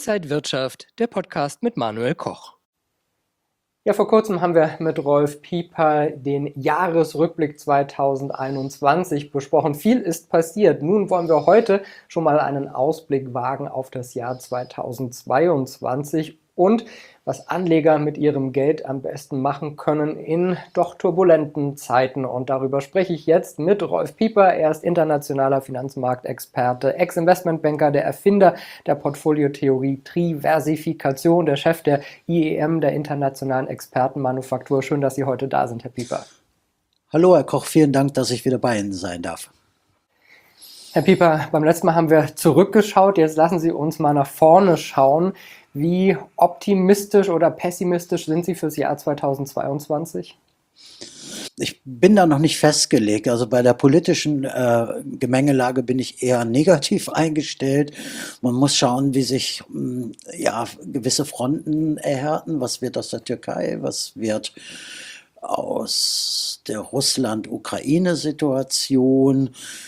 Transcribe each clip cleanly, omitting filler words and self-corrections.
Inside Wirtschaft, der Podcast mit Manuel Koch. Ja, vor kurzem haben wir mit Rolf Pieper den Jahresrückblick 2021 besprochen. Viel ist passiert. Nun wollen wir heute schon mal einen Ausblick wagen auf das Jahr 2022 und was Anleger mit ihrem Geld am besten machen können in doch turbulenten Zeiten. Und darüber spreche ich jetzt mit Rolf Pieper. Er ist internationaler Finanzmarktexperte, Ex-Investmentbanker, der Erfinder der Portfoliotheorie Triversifikation, der Chef der IEM, der Internationalen Expertenmanufaktur. Schön, dass Sie heute da sind, Herr Pieper. Hallo, Herr Koch, vielen Dank, dass ich wieder bei Ihnen sein darf. Herr Pieper, beim letzten Mal haben wir zurückgeschaut. Jetzt lassen Sie uns mal nach vorne schauen. Wie optimistisch oder pessimistisch sind Sie fürs Jahr 2022? Ich bin da noch nicht festgelegt. Also bei der politischen Gemengelage bin ich eher negativ eingestellt. Man muss schauen, wie sich gewisse Fronten erhärten. Was wird aus der Türkei? Was wird aus der Russland-Ukraine-Situation?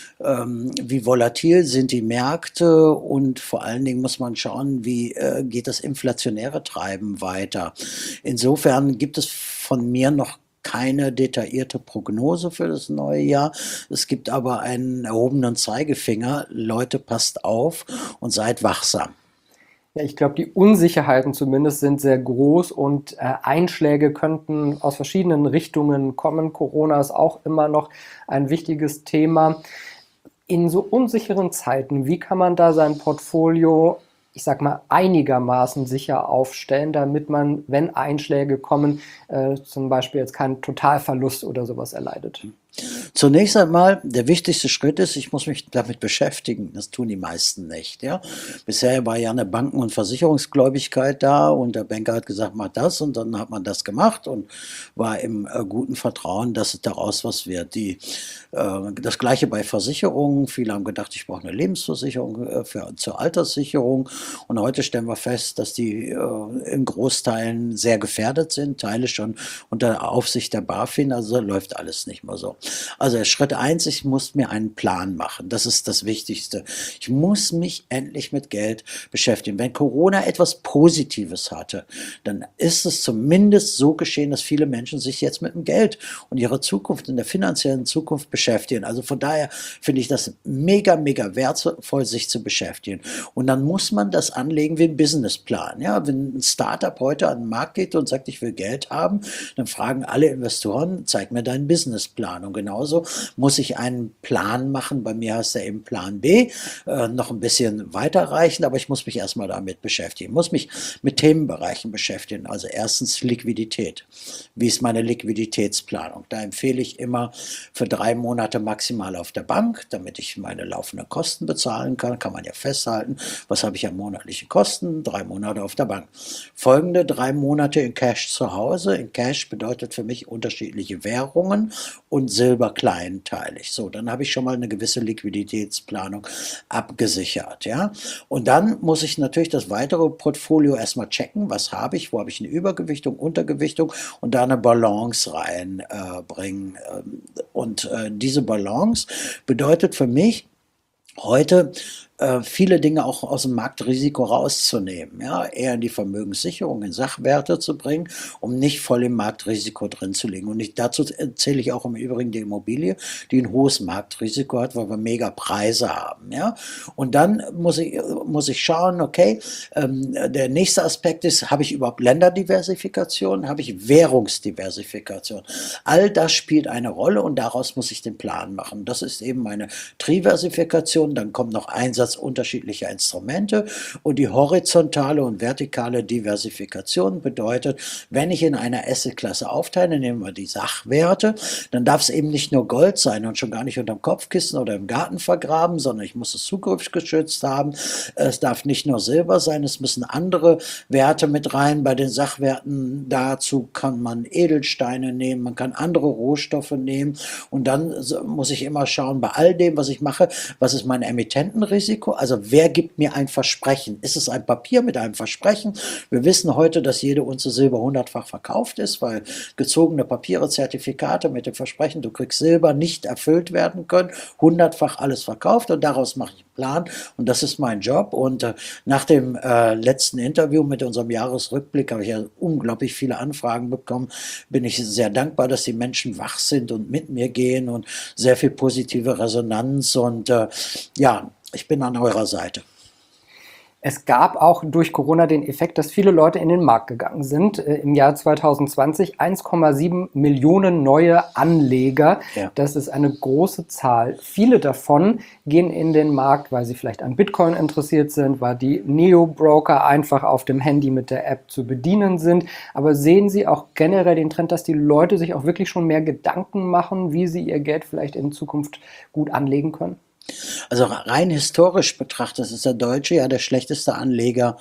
Wie volatil sind die Märkte und vor allen Dingen muss man schauen, wie geht das inflationäre Treiben weiter. Insofern gibt es von mir noch keine detaillierte Prognose für das neue Jahr. Es gibt aber einen erhobenen Zeigefinger. Leute, passt auf und seid wachsam. Ja, ich glaube, die Unsicherheiten zumindest sind sehr groß und Einschläge könnten aus verschiedenen Richtungen kommen. Corona ist auch immer noch ein wichtiges Thema. In so unsicheren Zeiten, wie kann man da sein Portfolio, ich sag mal, einigermaßen sicher aufstellen, damit man, wenn Einschläge kommen, zum Beispiel jetzt keinen Totalverlust oder sowas erleidet? Zunächst einmal, der wichtigste Schritt ist, ich muss mich damit beschäftigen. Das tun die meisten nicht. Ja? Bisher war ja eine Banken- und Versicherungsgläubigkeit da und der Banker hat gesagt, mach das und dann hat man das gemacht und war im guten Vertrauen, dass es daraus was wird. Das Gleiche bei Versicherungen. Viele haben gedacht, ich brauche eine Lebensversicherung zur Alterssicherung und heute stellen wir fest, dass die in Großteilen sehr gefährdet sind, Teile schon unter Aufsicht der BaFin, also läuft alles nicht mehr so. Also Schritt 1, ich muss mir einen Plan machen. Das ist das Wichtigste. Ich muss mich endlich mit Geld beschäftigen. Wenn Corona etwas Positives hatte, dann ist es zumindest so geschehen, dass viele Menschen sich jetzt mit dem Geld und ihrer Zukunft, in der finanziellen Zukunft beschäftigen. Also von daher finde ich das mega, mega wertvoll, sich zu beschäftigen. Und dann muss man das anlegen wie ein Businessplan. Ja, wenn ein Startup heute an den Markt geht und sagt, ich will Geld haben, dann fragen alle Investoren, zeig mir deinen Businessplan. Und genauso muss ich einen Plan machen. Bei mir heißt er eben Plan B, noch ein bisschen weiterreichend, aber ich muss mich erstmal damit beschäftigen. Ich muss mich mit Themenbereichen beschäftigen. Also erstens Liquidität. Wie ist meine Liquiditätsplanung? Da empfehle ich immer für 3 Monate maximal auf der Bank, damit ich meine laufenden Kosten bezahlen kann. Kann man ja festhalten, was habe ich an monatlichen Kosten? 3 Monate auf der Bank. Folgende 3 Monate in Cash zu Hause. In Cash bedeutet für mich unterschiedliche Währungen und Silber kleinteilig. So, dann habe ich schon mal eine gewisse Liquiditätsplanung abgesichert. Ja? Und dann muss ich natürlich das weitere Portfolio erstmal checken. Was habe ich? Wo habe ich eine Übergewichtung, Untergewichtung und da eine Balance reinbringen. Und diese Balance bedeutet für mich heute, viele Dinge auch aus dem Marktrisiko rauszunehmen, ja, eher in die Vermögenssicherung, in Sachwerte zu bringen, um nicht voll im Marktrisiko drin zu liegen. Und dazu zähle ich auch im Übrigen die Immobilie, die ein hohes Marktrisiko hat, weil wir mega Preise haben, ja. Und dann muss ich schauen, okay, der nächste Aspekt ist, habe ich überhaupt Länderdiversifikation, habe ich Währungsdiversifikation? All das spielt eine Rolle und daraus muss ich den Plan machen. Das ist eben meine Triversifikation, dann kommt noch Einsatz unterschiedlicher Instrumente und die horizontale und vertikale Diversifikation bedeutet, wenn ich in einer Assetklasse aufteile, nehmen wir die Sachwerte, dann darf es eben nicht nur Gold sein und schon gar nicht unterm Kopfkissen oder im Garten vergraben, sondern ich muss es zukunftsgeschützt haben. Es darf nicht nur Silber sein, es müssen andere Werte mit rein. Bei den Sachwerten dazu kann man Edelsteine nehmen, man kann andere Rohstoffe nehmen und dann muss ich immer schauen, bei all dem, was ich mache, was ist mein Emittentenrisiko? Risiko, also wer gibt mir ein Versprechen? Ist es ein Papier mit einem Versprechen? Wir wissen heute, dass jede Unze Silber 100-fach verkauft ist, weil gezogene Papiere, Zertifikate mit dem Versprechen, du kriegst Silber, nicht erfüllt werden können, 100-fach alles verkauft und daraus mache ich einen Plan und das ist mein Job. Und nach dem letzten Interview mit unserem Jahresrückblick habe ich ja unglaublich viele Anfragen bekommen, bin ich sehr dankbar, dass die Menschen wach sind und mit mir gehen und sehr viel positive Resonanz und ja, ich bin an eurer Seite. Es gab auch durch Corona den Effekt, dass viele Leute in den Markt gegangen sind. Im Jahr 2020 1,7 Millionen neue Anleger. Ja. Das ist eine große Zahl. Viele davon gehen in den Markt, weil sie vielleicht an Bitcoin interessiert sind, weil die Neo-Broker einfach auf dem Handy mit der App zu bedienen sind. Aber sehen Sie auch generell den Trend, dass die Leute sich auch wirklich schon mehr Gedanken machen, wie sie ihr Geld vielleicht in Zukunft gut anlegen können? Also rein historisch betrachtet ist der Deutsche ja der schlechteste Anleger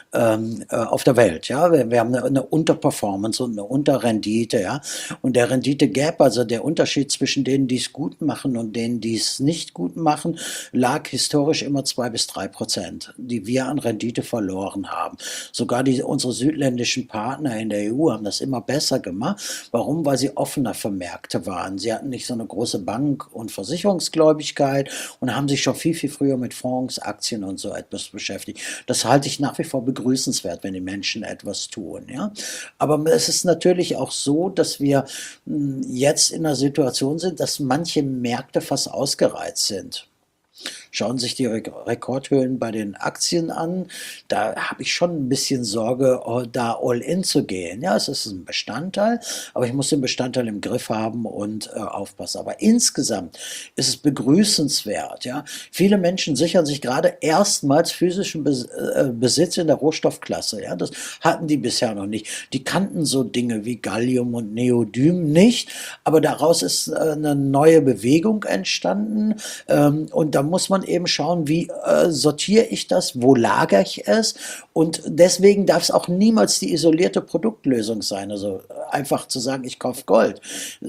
auf der Welt. Ja? Wir haben eine Unterperformance und eine Unterrendite. Ja? Und der Rendite-Gap, also der Unterschied zwischen denen, die es gut machen und denen, die es nicht gut machen, lag historisch immer 2-3%, die wir an Rendite verloren haben. Sogar unsere südländischen Partner in der EU haben das immer besser gemacht. Warum? Weil sie offener für Märkte waren. Sie hatten nicht so eine große Bank- und Versicherungsgläubigkeit und haben sich schon viel, viel früher mit Fonds, Aktien und so etwas beschäftigt. Das halte ich nach wie vor begrüßenswert, wenn die Menschen etwas tun. Ja? Aber es ist natürlich auch so, dass wir jetzt in einer Situation sind, dass manche Märkte fast ausgereizt sind. Schauen sich die Rekordhöhen bei den Aktien an. Da habe ich schon ein bisschen Sorge, da all in zu gehen. Ja, es ist ein Bestandteil, aber ich muss den Bestandteil im Griff haben und aufpassen. Aber insgesamt ist es begrüßenswert. Ja, viele Menschen sichern sich gerade erstmals physischen Besitz in der Rohstoffklasse. Ja, das hatten die bisher noch nicht. Die kannten so Dinge wie Gallium und Neodym nicht, aber daraus ist eine neue Bewegung entstanden und da muss man eben schauen, wie sortiere ich das, wo lagere ich es und deswegen darf es auch niemals die isolierte Produktlösung sein, also einfach zu sagen, ich kaufe Gold.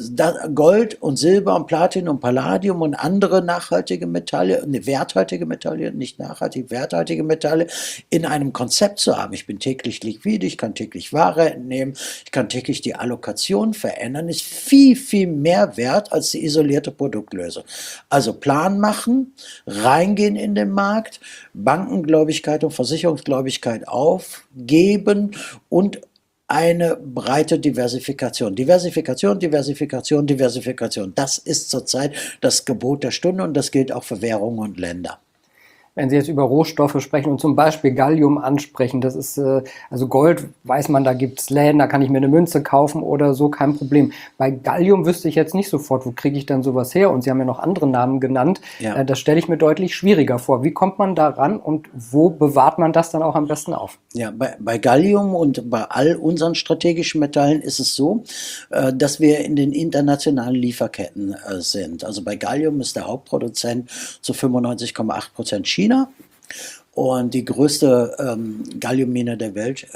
Gold und Silber und Platin und Palladium und andere nachhaltige Metalle, werthaltige Metalle, nicht nachhaltig, werthaltige Metalle in einem Konzept zu haben. Ich bin täglich liquide, ich kann täglich Ware entnehmen, ich kann täglich die Allokation verändern, ist viel, viel mehr wert als die isolierte Produktlösung. Also Plan machen, reingehen in den Markt, Bankengläubigkeit und Versicherungsgläubigkeit aufgeben und eine breite Diversifikation. Diversifikation, Diversifikation, Diversifikation. Das ist zurzeit das Gebot der Stunde und das gilt auch für Währungen und Länder. Wenn Sie jetzt über Rohstoffe sprechen und zum Beispiel Gallium ansprechen, das ist, also Gold, weiß man, da gibt es Läden, da kann ich mir eine Münze kaufen oder so, kein Problem. Bei Gallium wüsste ich jetzt nicht sofort, wo kriege ich dann sowas her? Und Sie haben ja noch andere Namen genannt. Ja. Das stelle ich mir deutlich schwieriger vor. Wie kommt man da ran und wo bewahrt man das dann auch am besten auf? Ja, bei Gallium und bei all unseren strategischen Metallen ist es so, dass wir in den internationalen Lieferketten sind. Also bei Gallium ist der Hauptproduzent zu 95,8% China. Und die größte Galliummine der Welt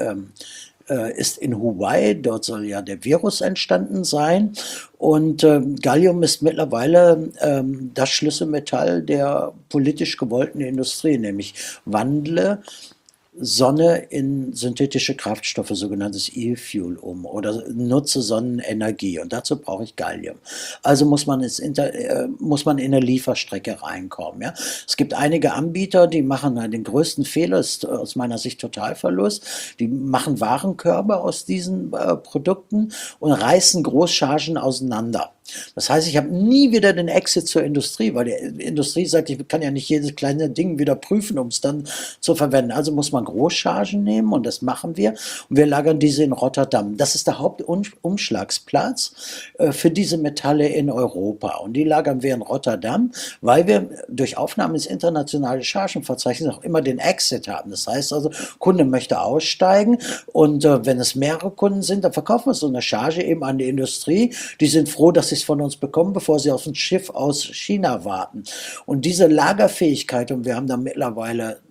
ist in Huawei. Dort soll ja der Virus entstanden sein. Und Gallium ist mittlerweile das Schlüsselmetall der politisch gewollten Industrie, nämlich wandle Sonne in synthetische Kraftstoffe, sogenanntes E-Fuel oder nutze Sonnenenergie und dazu brauche ich Gallium. Also muss man in eine Lieferstrecke reinkommen. Ja? Es gibt einige Anbieter, die machen den größten Fehler, ist aus meiner Sicht Totalverlust, die machen Warenkörbe aus diesen Produkten und reißen Großchargen auseinander. Das heißt, ich habe nie wieder den Exit zur Industrie, weil die Industrie sagt, ich kann ja nicht jedes kleine Ding wieder prüfen, um es dann zu verwenden. Also muss man Großchargen nehmen und das machen wir. Und wir lagern diese in Rotterdam. Das ist der Hauptumschlagsplatz für diese Metalle in Europa. Und die lagern wir in Rotterdam, weil wir durch Aufnahme ins internationale Chargenverzeichnis auch immer den Exit haben. Das heißt also, Kunde möchte aussteigen und wenn es mehrere Kunden sind, dann verkaufen wir so eine Charge eben an die Industrie. Die sind froh, dass sie es von uns bekommen, bevor sie auf ein Schiff aus China warten. Und diese Lagerfähigkeit, und wir haben da mittlerweile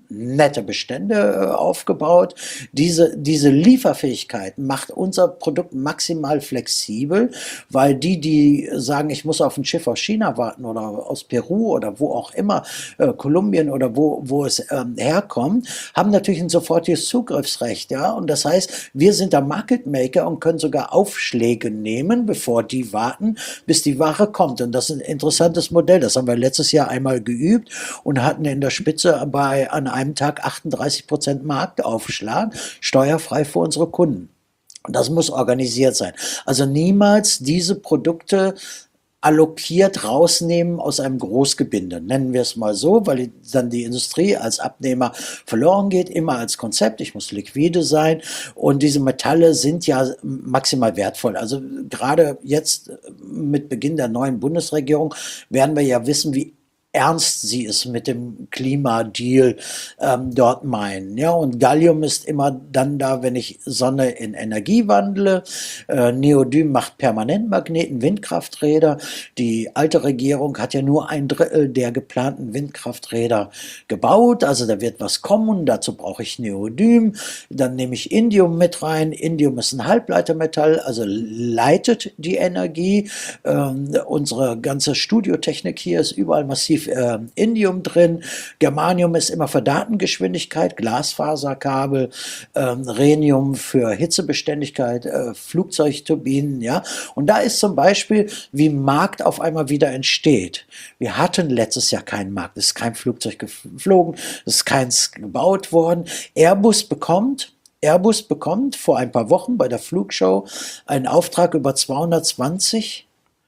nette Bestände aufgebaut. Diese Lieferfähigkeit macht unser Produkt maximal flexibel, weil die sagen, ich muss auf ein Schiff aus China warten oder aus Peru oder wo auch immer, Kolumbien oder wo es herkommt, haben natürlich ein sofortiges Zugriffsrecht. Ja? Und das heißt, wir sind der Market Maker und können sogar Aufschläge nehmen, bevor die warten, bis die Ware kommt. Und das ist ein interessantes Modell. Das haben wir letztes Jahr einmal geübt und hatten in der Spitze an einem Tag 38% Marktaufschlag, steuerfrei für unsere Kunden. Und das muss organisiert sein. Also niemals diese Produkte allokiert rausnehmen aus einem Großgebinde, nennen wir es mal so, weil dann die Industrie als Abnehmer verloren geht, immer als Konzept, ich muss liquide sein und diese Metalle sind ja maximal wertvoll. Also gerade jetzt mit Beginn der neuen Bundesregierung werden wir ja wissen, wie ernst sie es mit dem Klimadeal dort meinen. Ja, und Gallium ist immer dann da, wenn ich Sonne in Energie wandle. Neodym macht Permanentmagneten, Windkrafträder. Die alte Regierung hat ja nur 1/3 der geplanten Windkrafträder gebaut. Also da wird was kommen, dazu brauche ich Neodym. Dann nehme ich Indium mit rein. Indium ist ein Halbleitermetall, also leitet die Energie. Unsere ganze Studiotechnik hier ist überall massiv Indium drin, Germanium ist immer für Datengeschwindigkeit, Glasfaserkabel, Rhenium für Hitzebeständigkeit, Flugzeugturbinen, ja. Und da ist zum Beispiel, wie Markt auf einmal wieder entsteht. Wir hatten letztes Jahr keinen Markt, es ist kein Flugzeug geflogen, es ist keins gebaut worden. Airbus bekommt vor ein paar Wochen bei der Flugshow einen Auftrag über 220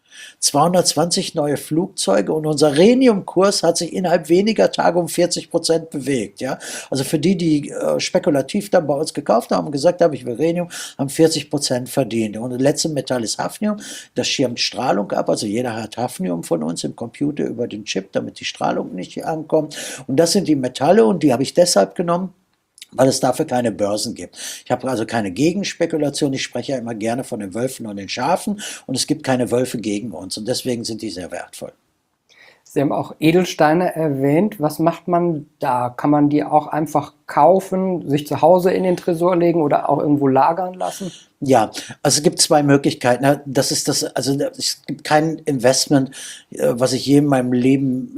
neue Flugzeuge und unser Rhenium-Kurs hat sich innerhalb weniger Tage um 40% bewegt. Ja? Also für die spekulativ dann bei uns gekauft haben und gesagt haben, ich will Rhenium, haben 40% verdient. Und das letzte Metall ist Hafnium, das schirmt Strahlung ab, also jeder hat Hafnium von uns im Computer über den Chip, damit die Strahlung nicht ankommt. Und das sind die Metalle und die habe ich deshalb genommen, weil es dafür keine Börsen gibt. Ich habe also keine Gegenspekulation, ich spreche ja immer gerne von den Wölfen und den Schafen und es gibt keine Wölfe gegen uns und deswegen sind die sehr wertvoll. Sie haben auch Edelsteine erwähnt. Was macht man da? Kann man die auch einfach kaufen, sich zu Hause in den Tresor legen oder auch irgendwo lagern lassen? Ja, also es gibt zwei Möglichkeiten. Das ist das, also es gibt kein Investment, was ich je in meinem Leben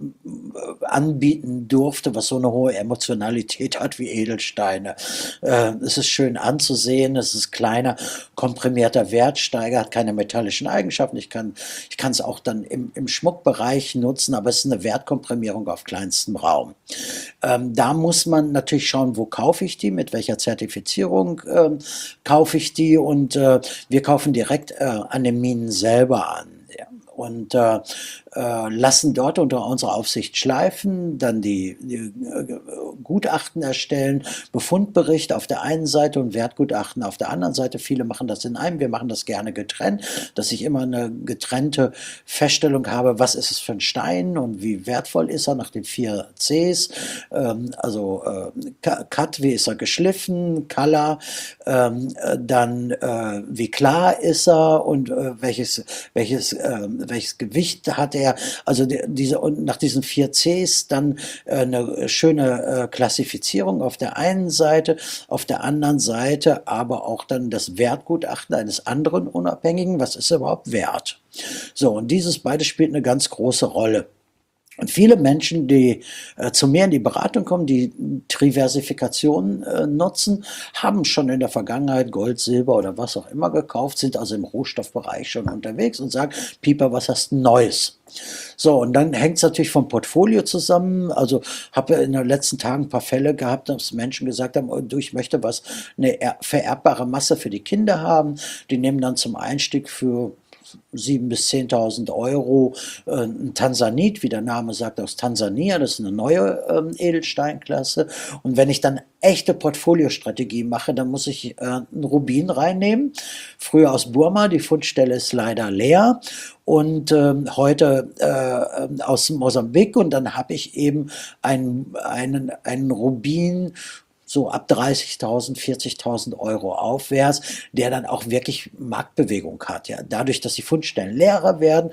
anbieten durfte, was so eine hohe Emotionalität hat wie Edelsteine. Es ist schön anzusehen, es ist kleiner, komprimierter Wertsteiger, hat keine metallischen Eigenschaften. Ich kann es auch dann im Schmuckbereich nutzen, aber es ist eine Wertkomprimierung auf kleinstem Raum. Da muss man natürlich schauen, wo kaufe ich die, mit welcher Zertifizierung kaufe ich die und wir kaufen direkt an den Minen selber an. Ja. Und lassen dort unter unserer Aufsicht schleifen, dann die Gutachten erstellen, Befundbericht auf der einen Seite und Wertgutachten auf der anderen Seite. Viele machen das in einem, wir machen das gerne getrennt, dass ich immer eine getrennte Feststellung habe, was ist es für ein Stein und wie wertvoll ist er nach den 4 Cs, Cut, wie ist er geschliffen, Color, dann wie klar ist er und welches Gewicht hat er. Also nach diesen 4 Cs dann eine schöne Klassifizierung auf der einen Seite, auf der anderen Seite aber auch dann das Wertgutachten eines anderen Unabhängigen, was ist er überhaupt wert. So, und beides spielt eine ganz große Rolle. Und viele Menschen, die zu mir in die Beratung kommen, die Diversifikation nutzen, haben schon in der Vergangenheit Gold, Silber oder was auch immer gekauft, sind also im Rohstoffbereich schon unterwegs und sagen, Pieper, was hast du Neues? So, und dann hängt es natürlich vom Portfolio zusammen. Also habe in den letzten Tagen ein paar Fälle gehabt, dass Menschen gesagt haben, oh, du, ich möchte eine vererbbare Masse für die Kinder haben. Die nehmen dann zum Einstieg für 7.000 bis 10.000 Euro ein Tansanit, wie der Name sagt, aus Tansania, das ist eine neue Edelsteinklasse. Und wenn ich dann echte Portfoliostrategie mache, dann muss ich einen Rubin reinnehmen. Früher aus Burma, die Fundstelle ist leider leer. Und heute aus Mosambik und dann habe ich eben einen Rubin so ab 30.000, 40.000 Euro aufwärts, der dann auch wirklich Marktbewegung hat. Ja. Dadurch, dass die Fundstellen leerer werden,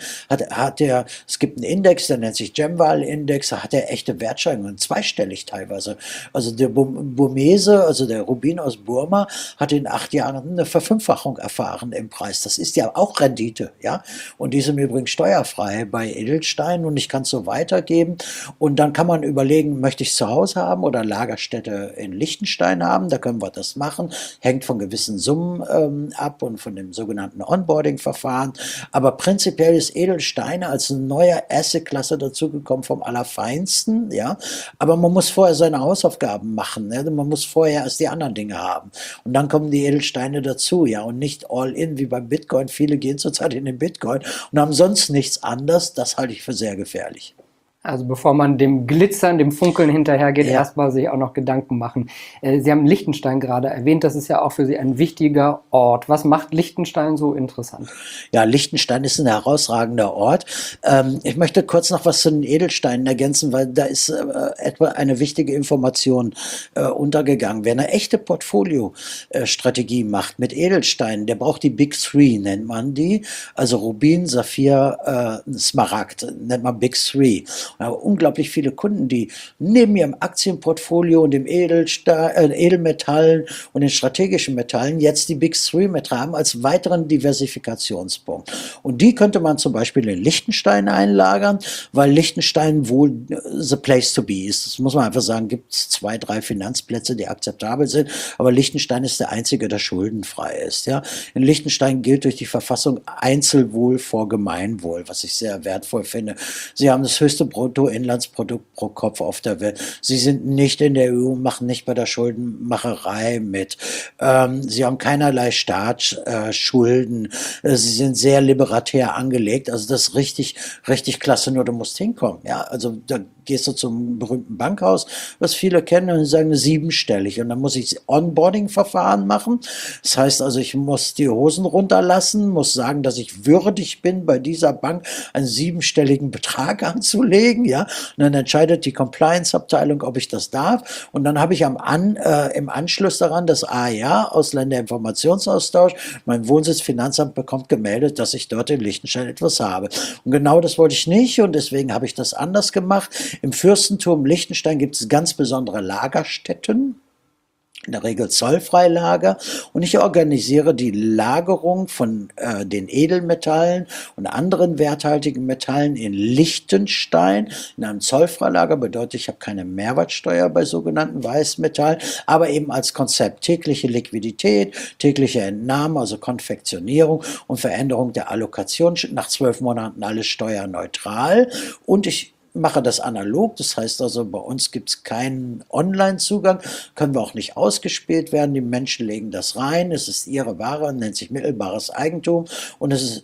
es gibt einen Index, der nennt sich Gemval-Index, da hat er echte Wertsteigerungen, zweistellig teilweise. Also der Burmese, also der Rubin aus Burma, hat in 8 Jahren eine Verfünffachung erfahren im Preis. Das ist ja auch Rendite, ja. Und die sind übrigens steuerfrei bei Edelsteinen und ich kann es so weitergeben. Und dann kann man überlegen, möchte ich es zu Hause haben oder Lagerstätte in Liechtenstein haben, da können wir das machen, hängt von gewissen Summen ab und von dem sogenannten Onboarding-Verfahren, aber prinzipiell ist Edelsteine als eine neue Asset-Klasse dazugekommen vom Allerfeinsten, ja, aber man muss vorher seine Hausaufgaben machen, ne? Man muss vorher erst die anderen Dinge haben und dann kommen die Edelsteine dazu, ja, und nicht all in wie beim Bitcoin, viele gehen zurzeit in den Bitcoin und haben sonst nichts anderes, das halte ich für sehr gefährlich. Also bevor man dem Glitzern, dem Funkeln hinterhergeht, erstmal sich auch noch Gedanken machen. Sie haben Liechtenstein gerade erwähnt, das ist ja auch für Sie ein wichtiger Ort. Was macht Liechtenstein so interessant? Ja, Liechtenstein ist ein herausragender Ort. Ich möchte kurz noch was zu den Edelsteinen ergänzen, weil da ist etwa eine wichtige Information untergegangen. Wer eine echte Portfolio-Strategie macht mit Edelsteinen, der braucht die Big Three, nennt man die. Also Rubin, Saphir, Smaragd, nennt man Big Three. Aber unglaublich viele Kunden, die neben ihrem Aktienportfolio und dem Edelmetallen und den strategischen Metallen jetzt die Big Three mit haben als weiteren Diversifikationspunkt. Und die könnte man zum Beispiel in Liechtenstein einlagern, weil Liechtenstein wohl the place to be ist. Das muss man einfach sagen, gibt es 2, 3 Finanzplätze, die akzeptabel sind, aber Liechtenstein ist der einzige, der schuldenfrei ist. Ja? In Liechtenstein gilt durch die Verfassung Einzelwohl vor Gemeinwohl, was ich sehr wertvoll finde. Sie haben das höchste Bruttoinlandsprodukt pro Kopf auf der Welt. Sie sind nicht in der EU, machen nicht bei der Schuldenmacherei mit. Sie haben keinerlei Staatsschulden. Sie sind sehr liberatär angelegt. Also das ist richtig, richtig klasse, nur du musst hinkommen. Ja, also da gehst du zum berühmten Bankhaus, was viele kennen, und sagen 7-stellig. Und dann muss ich Onboarding-Verfahren machen. Das heißt also, ich muss die Hosen runterlassen, muss sagen, dass ich würdig bin, bei dieser Bank einen 7-stelligen Betrag anzulegen. Ja, und dann entscheidet die Compliance-Abteilung, ob ich das darf. Und dann habe ich im Anschluss daran das AIA, Ausländerinformationsaustausch, mein Wohnsitz-Finanzamt bekommt gemeldet, dass ich dort in Liechtenstein etwas habe. Und genau das wollte ich nicht und deswegen habe ich das anders gemacht. Im Fürstentum Liechtenstein gibt es ganz besondere Lagerstätten, in der Regel Zollfreilager, und ich organisiere die Lagerung von den Edelmetallen und anderen werthaltigen Metallen in Liechtenstein in einem Zollfreilager. Bedeutet, ich habe keine Mehrwertsteuer bei sogenannten Weißmetallen, aber eben als Konzept tägliche Liquidität, tägliche Entnahme, also Konfektionierung und Veränderung der Allokation, nach 12 Monaten alles steuerneutral, und ich mache das analog, das heißt also, bei uns gibt es keinen Online-Zugang, können wir auch nicht ausgespielt werden, die Menschen legen das rein, es ist ihre Ware, nennt sich mittelbares Eigentum und es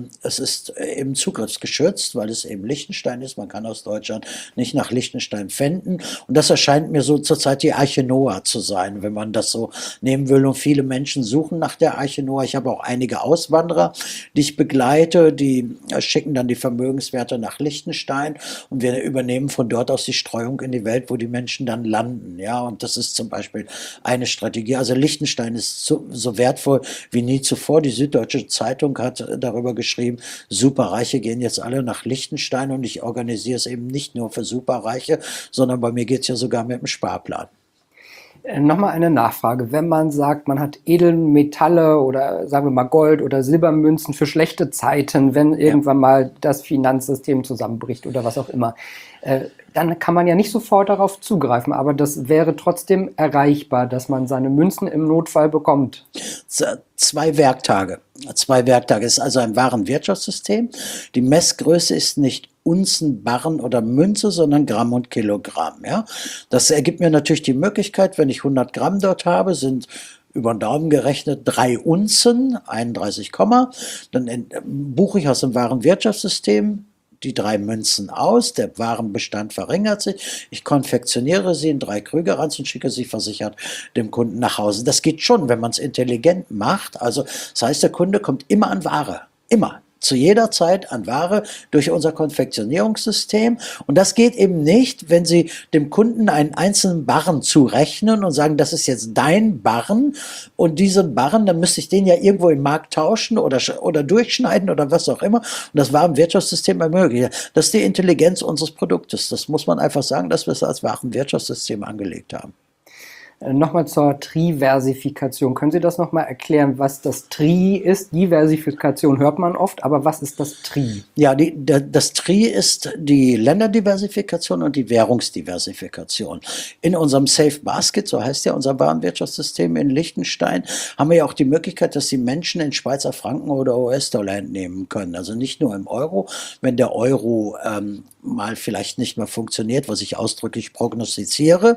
ist eben zugriffsgeschützt, weil es eben Liechtenstein ist, man kann aus Deutschland nicht nach Liechtenstein pfänden und das erscheint mir so zurzeit die Arche Noah zu sein, wenn man das so nehmen will, und viele Menschen suchen nach der Arche Noah. Ich habe auch einige Auswanderer, die ich begleite, die schicken dann die Vermögenswerte nach Liechtenstein und wir übernehmen von dort aus die Streuung in die Welt, wo die Menschen dann landen. Ja, und das ist zum Beispiel eine Strategie. Also Liechtenstein ist so wertvoll wie nie zuvor. Die Süddeutsche Zeitung hat darüber geschrieben, Superreiche gehen jetzt alle nach Liechtenstein, und ich organisiere es eben nicht nur für Superreiche, sondern bei mir geht es ja sogar mit dem Sparplan. Nochmal eine Nachfrage. Wenn man sagt, man hat Edelmetalle oder sagen wir mal Gold oder Silbermünzen für schlechte Zeiten, wenn irgendwann mal das Finanzsystem zusammenbricht oder was auch immer, dann kann man ja nicht sofort darauf zugreifen, aber das wäre trotzdem erreichbar, dass man seine Münzen im Notfall bekommt. 2 Werktage. 2 Werktage ist also ein Warenwirtschaftssystem. Die Messgröße ist nicht Unzen, Barren oder Münze, sondern Gramm und Kilogramm. Ja? Das ergibt mir natürlich die Möglichkeit, wenn ich 100 Gramm dort habe, sind über den Daumen gerechnet 3 Unzen, 31, dann buche ich aus dem Warenwirtschaftssystem die 3 Münzen aus, der Warenbestand verringert sich, ich konfektioniere sie in 3 Krügerrands und schicke sie versichert dem Kunden nach Hause. Das geht schon, wenn man es intelligent macht. Also das heißt, der Kunde kommt immer an Ware, immer. zu jeder Zeit an Ware durch unser Konfektionierungssystem. Und das geht eben nicht, wenn Sie dem Kunden einen einzelnen Barren zurechnen und sagen, das ist jetzt dein Barren und diesen Barren, dann müsste ich den ja irgendwo im Markt tauschen oder durchschneiden oder was auch immer. Und das war im Wirtschaftssystem ermöglicht. Das ist die Intelligenz unseres Produktes. Das muss man einfach sagen, dass wir es als Warenwirtschaftssystem angelegt haben. Nochmal zur Triversifikation. Können Sie das nochmal erklären, was das Tri ist? Diversifikation hört man oft, aber was ist das Tri? Ja, das Tri ist die Länderdiversifikation und die Währungsdiversifikation. In unserem Safe Basket, so heißt ja unser Warenwirtschaftssystem in Liechtenstein, haben wir ja auch die Möglichkeit, dass die Menschen in Schweizer Franken oder US-Dollar entnehmen können. Also nicht nur im Euro, wenn der Euro mal vielleicht nicht mehr funktioniert, was ich ausdrücklich prognostiziere,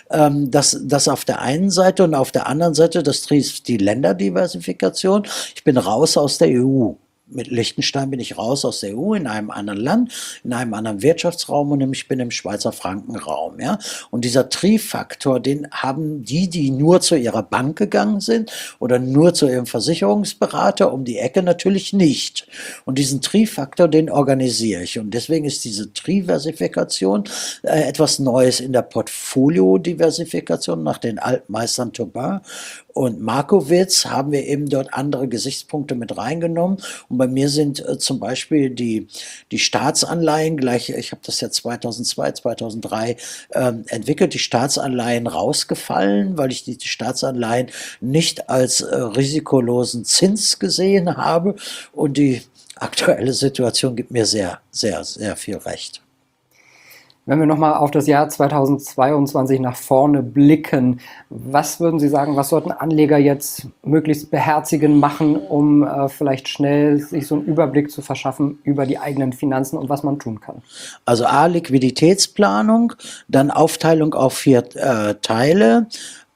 das auf der einen Seite und auf der anderen Seite, das trifft die Länderdiversifikation. Ich bin raus aus der EU. Mit Liechtenstein bin ich raus aus der EU in einem anderen Land, in einem anderen Wirtschaftsraum und ich bin im Schweizer Frankenraum. Ja? Und dieser Tri-Faktor, den haben die nur zu ihrer Bank gegangen sind oder nur zu ihrem Versicherungsberater um die Ecke natürlich nicht. Und diesen Tri-Faktor, den organisiere ich. Und deswegen ist diese Triversifikation etwas Neues in der Portfolio-Diversifikation nach den Altmeistern Tobin und Markowitz haben wir eben dort andere Gesichtspunkte mit reingenommen. Und bei mir sind zum Beispiel die Staatsanleihen, ich habe das ja 2002, 2003 entwickelt, die Staatsanleihen rausgefallen, weil ich die Staatsanleihen nicht als risikolosen Zins gesehen habe. Und die aktuelle Situation gibt mir sehr, sehr, sehr viel Recht. Wenn wir nochmal auf das Jahr 2022 nach vorne blicken, was würden Sie sagen, was sollten Anleger jetzt möglichst beherzigen machen, um vielleicht schnell sich so einen Überblick zu verschaffen über die eigenen Finanzen und was man tun kann? Also A, Liquiditätsplanung, dann Aufteilung auf 4 Teile,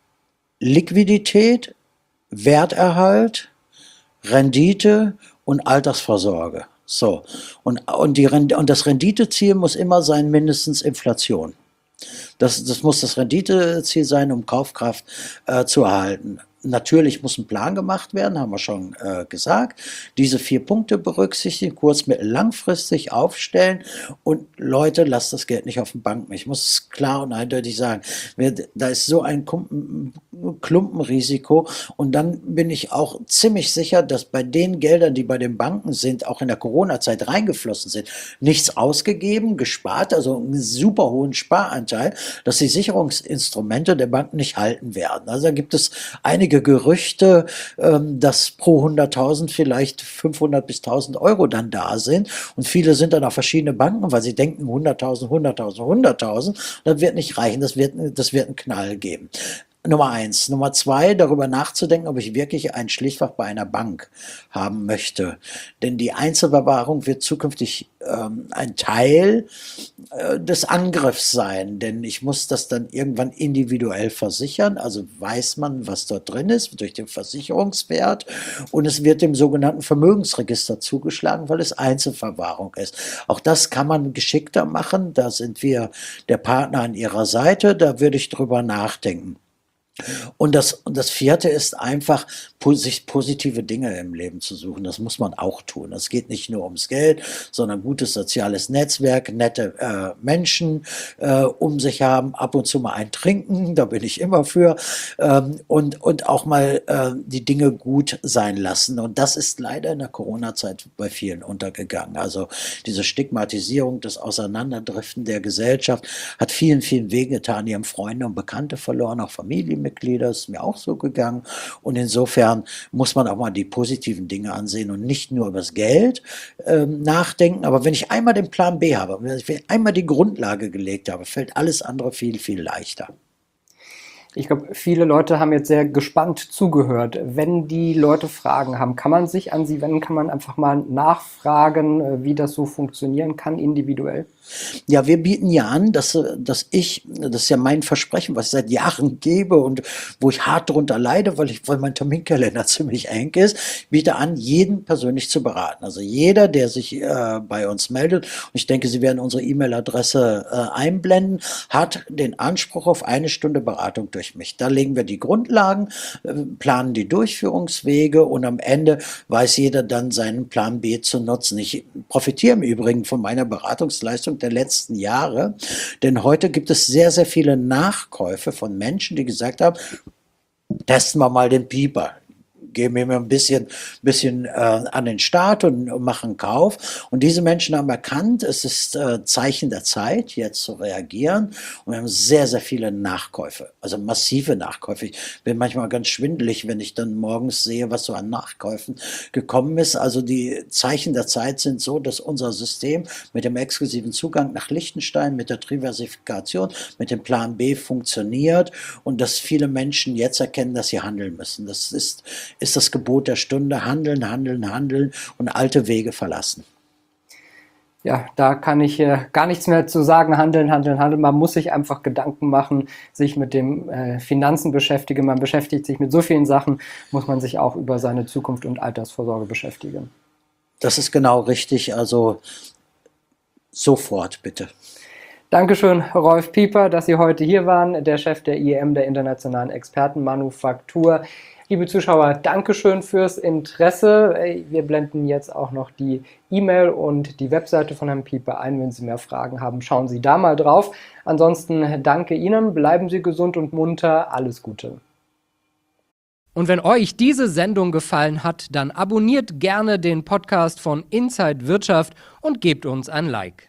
Liquidität, Werterhalt, Rendite und Altersvorsorge. So, und das Renditeziel muss immer sein, mindestens Inflation. Das muss das Renditeziel sein, um Kaufkraft zu erhalten. Natürlich muss ein Plan gemacht werden, haben wir schon gesagt. Diese 4 Punkte berücksichtigen, kurz-, mittel-, langfristig aufstellen und Leute, lasst das Geld nicht auf den Banken. Ich muss es klar und eindeutig sagen, da ist so ein Klumpenrisiko und dann bin ich auch ziemlich sicher, dass bei den Geldern, die bei den Banken sind, auch in der Corona-Zeit reingeflossen sind, nichts ausgegeben, gespart, also einen super hohen Sparanteil, dass die Sicherungsinstrumente der Banken nicht halten werden. Also da gibt es einige Gerüchte, dass pro 100.000 vielleicht 500 bis 1.000 Euro dann da sind und viele sind dann auf verschiedene Banken, weil sie denken 100.000, 100.000, 100.000, das wird nicht reichen, das wird einen Knall geben. Nummer 1. Nummer 2, darüber nachzudenken, ob ich wirklich ein Schließfach bei einer Bank haben möchte. Denn die Einzelverwahrung wird zukünftig ein Teil des Angriffs sein. Denn ich muss das dann irgendwann individuell versichern. Also weiß man, was dort drin ist, durch den Versicherungswert. Und es wird dem sogenannten Vermögensregister zugeschlagen, weil es Einzelverwahrung ist. Auch das kann man geschickter machen. Da sind wir der Partner an Ihrer Seite. Da würde ich drüber nachdenken. Und das 4. ist einfach, sich positive Dinge im Leben zu suchen. Das muss man auch tun. Es geht nicht nur ums Geld, sondern gutes soziales Netzwerk, nette Menschen um sich haben, ab und zu mal ein Trinken, da bin ich immer für, und auch mal die Dinge gut sein lassen. Und das ist leider in der Corona-Zeit bei vielen untergegangen. Also diese Stigmatisierung, das Auseinanderdriften der Gesellschaft hat vielen, vielen wehgetan. Die haben Freunde und Bekannte verloren, auch Familienmitglieder, ist mir auch so gegangen. Und insofern muss man auch mal die positiven Dinge ansehen und nicht nur über das Geld nachdenken. Aber wenn ich einmal den Plan B habe, wenn ich einmal die Grundlage gelegt habe, fällt alles andere viel, viel leichter. Ich glaube, viele Leute haben jetzt sehr gespannt zugehört. Wenn die Leute Fragen haben, kann man sich an Sie wenden, kann man einfach mal nachfragen, wie das so funktionieren kann, individuell? Ja, wir bieten ja an, das ist ja mein Versprechen, was ich seit Jahren gebe und wo ich hart drunter leide, weil mein Terminkalender ziemlich eng ist, ich biete an, jeden persönlich zu beraten. Also jeder, der sich bei uns meldet, und ich denke, Sie werden unsere E-Mail-Adresse einblenden, hat den Anspruch auf 1 Stunde Beratung durch durch mich. Da legen wir die Grundlagen, planen die Durchführungswege und am Ende weiß jeder dann seinen Plan B zu nutzen. Ich profitiere im Übrigen von meiner Beratungsleistung der letzten Jahre, denn heute gibt es sehr, sehr viele Nachkäufe von Menschen, die gesagt haben, testen wir mal den Pieper. Geben wir ein bisschen an den Start und machen Kauf. Und diese Menschen haben erkannt, es ist Zeichen der Zeit, jetzt zu reagieren. Und wir haben sehr, sehr viele Nachkäufe, also massive Nachkäufe. Ich bin manchmal ganz schwindelig, wenn ich dann morgens sehe, was so an Nachkäufen gekommen ist. Also die Zeichen der Zeit sind so, dass unser System mit dem exklusiven Zugang nach Liechtenstein, mit der Diversifikation, mit dem Plan B funktioniert und dass viele Menschen jetzt erkennen, dass sie handeln müssen. Das ist das Gebot der Stunde, handeln, handeln, handeln und alte Wege verlassen. Ja, da kann ich gar nichts mehr zu sagen. Handeln, handeln, handeln. Man muss sich einfach Gedanken machen, sich mit dem Finanzen beschäftigen. Man beschäftigt sich mit so vielen Sachen, muss man sich auch über seine Zukunft und Altersvorsorge beschäftigen. Das ist genau richtig. Also sofort bitte. Dankeschön, Rolf Pieper, dass Sie heute hier waren, der Chef der IEM, der Internationalen Expertenmanufaktur. Liebe Zuschauer, Dankeschön fürs Interesse. Wir blenden jetzt auch noch die E-Mail und die Webseite von Herrn Pieper ein. Wenn Sie mehr Fragen haben, schauen Sie da mal drauf. Ansonsten danke Ihnen, bleiben Sie gesund und munter. Alles Gute. Und wenn euch diese Sendung gefallen hat, dann abonniert gerne den Podcast von Inside Wirtschaft und gebt uns ein Like.